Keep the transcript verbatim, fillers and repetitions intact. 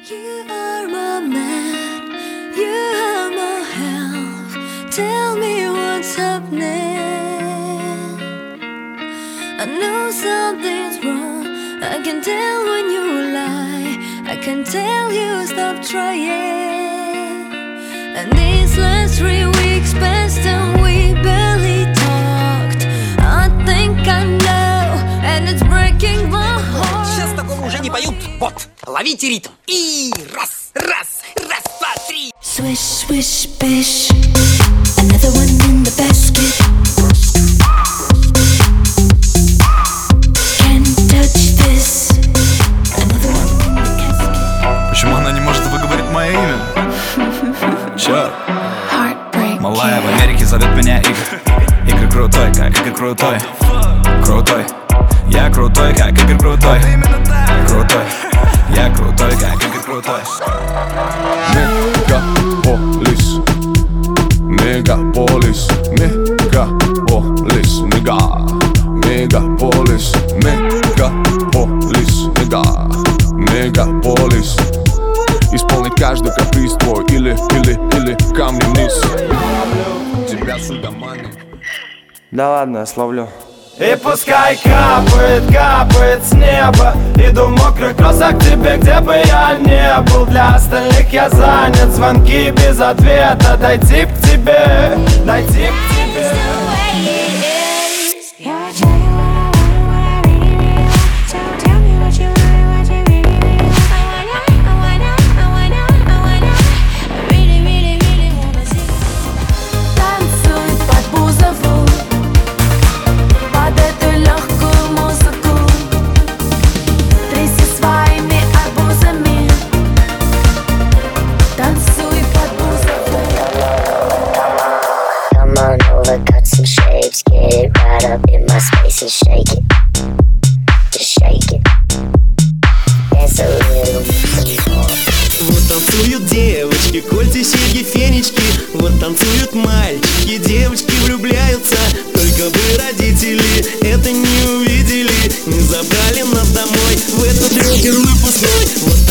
You are my man, you are my health. Tell me what's happening. I know something's wrong. I can tell when you lie. I can tell you stop trying. And these last three weeks passed and we barely talked. I think I know, and it's breaking my heart. Сейчас такого уже не поют. Вот, ловите ритм. И раз, раз, раз, два, три. Swish, swish, bish. Another one in the basket. Can't touch this. Another one in the casket. Почему она не может выговорить мое имя? Чё? Heartbreak. Малая в Америке зовет меня Игорь. Игорь крутой, как Игорь крутой. Крутой. Я крутой, как Игорь крутой. Крутой. Я крутой, как Игорь крутой. Мегаполис, мегаполис, мегаполис, мега, мегаполис, мегаполис, мега, мегаполис. Исполнить каждый каприз твой или, или, или камнем вниз. Тебя сюда манит. Да ладно, я словлю. И пускай капает, капает с неба. Иду в мокрых кроссах к тебе, где бы я не был. Для остальных я занят, звонки без ответа. Дойти к тебе, дойти к тебе. Cut some shapes, get it right up in my space and shake it, just shake it. Dance a little more. Вот танцуют девочки, кольца, серьги, фенечки. Вот танцуют мальчики, девочки влюбляются. Только бы родители это не увидели, не забрали нас домой в этот вечер выпускной. Вот